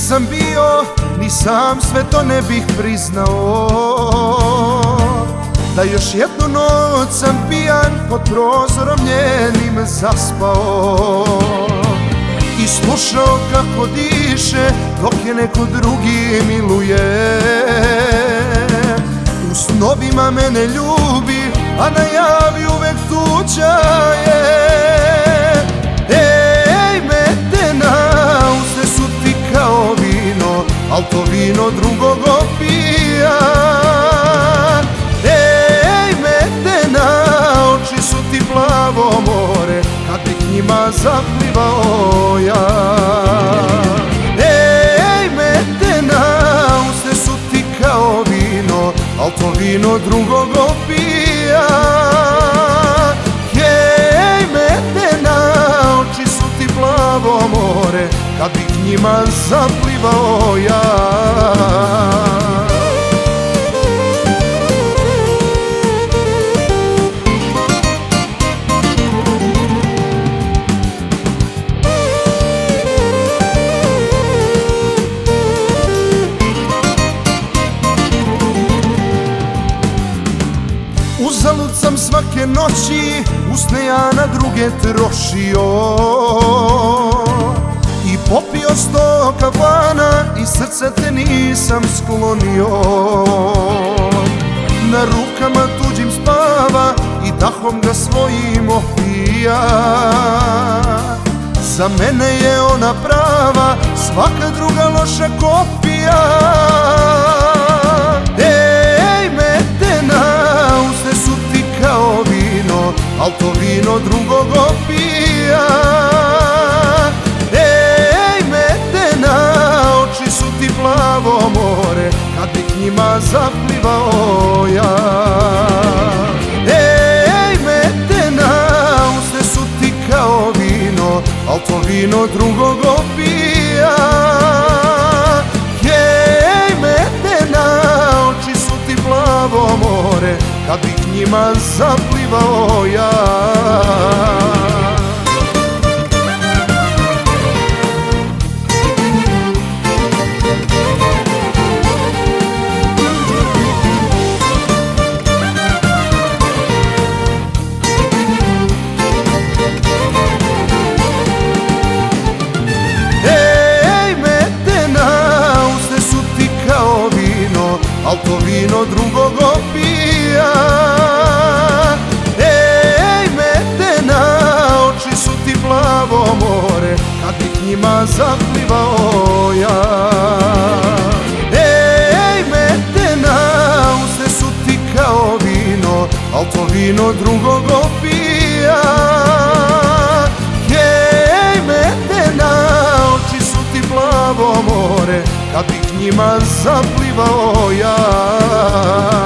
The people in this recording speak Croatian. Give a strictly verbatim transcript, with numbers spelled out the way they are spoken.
nisam bio, ni sam sve to ne bih priznao, da još jednu noć sam pijan pod prozorom njenim zaspao i slušao kako diše dok je neko drugi miluje. U snovima mene ljubi, a na javi uvek tuđa je. Ej, Medena, uste su ti kao vino, al to vino drugog opija. Ej, Medena, oči su ti plavo more, kad bih njima zaplivao ja. Ej, Medena, uste su ti kao vino, al to vino drugog opija. Hej, Medena, oči su ti plavo more, kad bih njima zaplivao ja. Uzalud sam svake noći usne ja na druge trošio i popio sto kafana i srce te nisam sklonio. Na rukama tuđim spava i dahom ga svojim opija. Za mene je ona prava, svaka druga loša kopija. Ej, Medena, uste su ti kao vino, al to vino drugog opija. Ej, Medena, oči su ti plavo more, kad bih njima zaplivao ja. Ej, Medena, uste su ti kao vino, al to vino drugog opija. Hej, Medena, oči su ti plavo more, kad bih njima zaplivao ja. Ej, Medena, uste su ti kao vino, al to vino drugog opija. Ej, Medena, oči su ti plavo more, kad bih njima zaplivao ja. Ej, Medena, uste su ti kao vino, al to vino drugog opija. Hej, Medena, oči su ti plavo more, kad bih njima zaplivao ja.